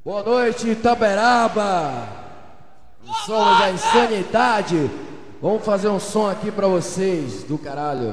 Boa noite, Itaberaba. Somos a Insanidade. Vamos fazer um som aqui pra vocês do caralho.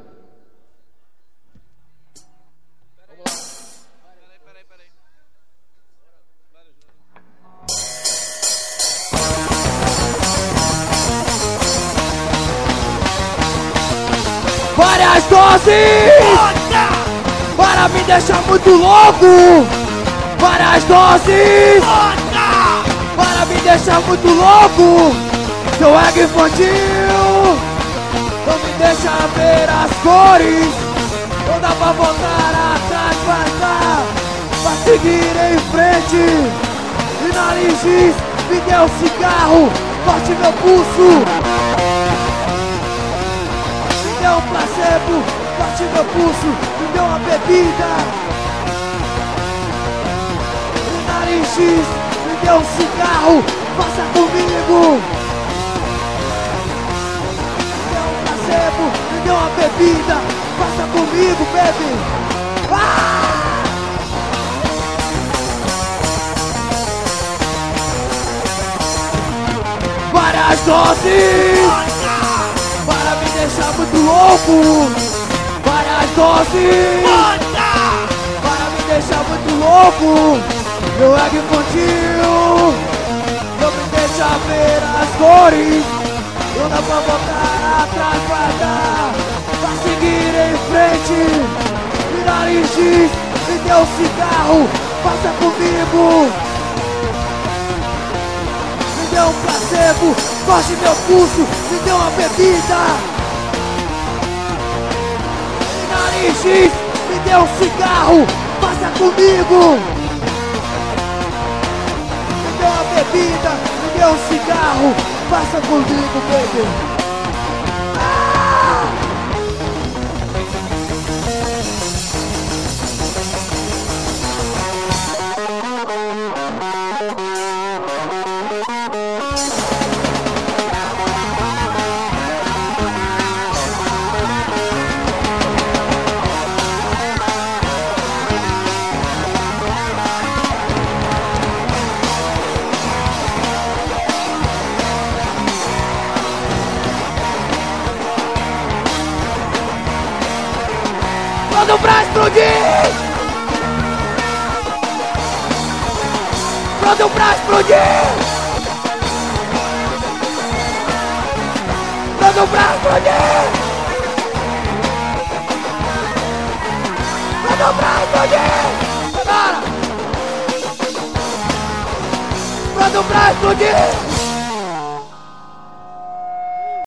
Várias doses para me deixar muito louco. Várias doses para me deixar muito louco. Seu ego infantil não me deixa ver as cores. Não dá pra voltar atrás, vai dar pra seguir em frente. E nariz diz, me dê um cigarro, corte meu pulso. Me dê um placebo, corte meu pulso. Me dê uma bebida. E nariz diz, me dê um cigarro, faça comigo. Me dê uma bebida, faça comigo, baby. Várias doses para me deixar muito louco. Várias doses para me deixar muito louco. Meu ego infantil não me deixa ver as cores. Não dá pra voltar atrás, vai dar pra seguir em frente. E nariz diz, me dê um cigarro, faça comigo. Me dê um placebo, corte meu pulso, me dê uma bebida. E nariz diz, me dê um cigarro, faça comigo. Me dê uma bebida, me dê um cigarro, faça comigo, baby. Pronto pra explodir! Pronto pra explodir! Pronto pra explodir! Pronto pra explodir! Agora! Pronto pra explodir!